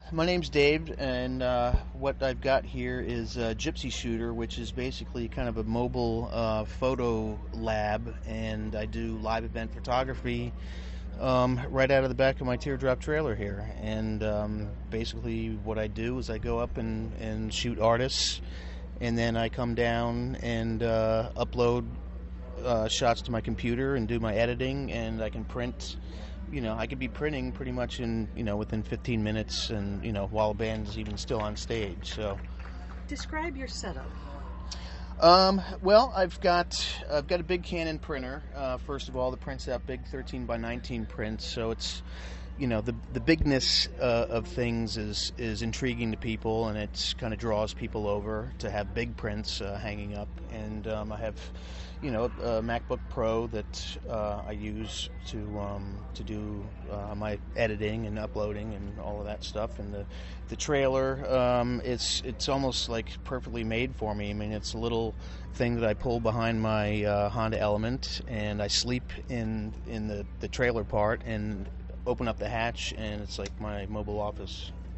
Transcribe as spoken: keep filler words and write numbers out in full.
My name's Dave, and uh, what I've got here is a Gypsy Shooter, which is basically kind of a mobile uh, photo lab, and I do live event photography um, right out of the back of my teardrop trailer here. And um, basically, what I do is I go up and, and shoot artists, and then I come down and uh, upload uh, shots to my computer and do my editing, and I can print. You know, I could be printing pretty much in, you know, within fifteen minutes, and, you know, while a band is even still on stage. So, Describe your setup. um, well, I've got I've got a big Canon printer. Uh, first of all, that prints out big thirteen by nineteen prints, so it's, you know, the the bigness uh, of things is is intriguing to people, and it's kind of draws people over to have big prints uh, hanging up. And um, I have, you know, a MacBook Pro that uh, I use to um, to do uh, my editing and uploading and all of that stuff. And the the trailer, um, it's it's almost like perfectly made for me. I mean, it's a little thing that I pull behind my uh, Honda Element, and I sleep in in the the trailer part and open up the hatch, and it's like my mobile office.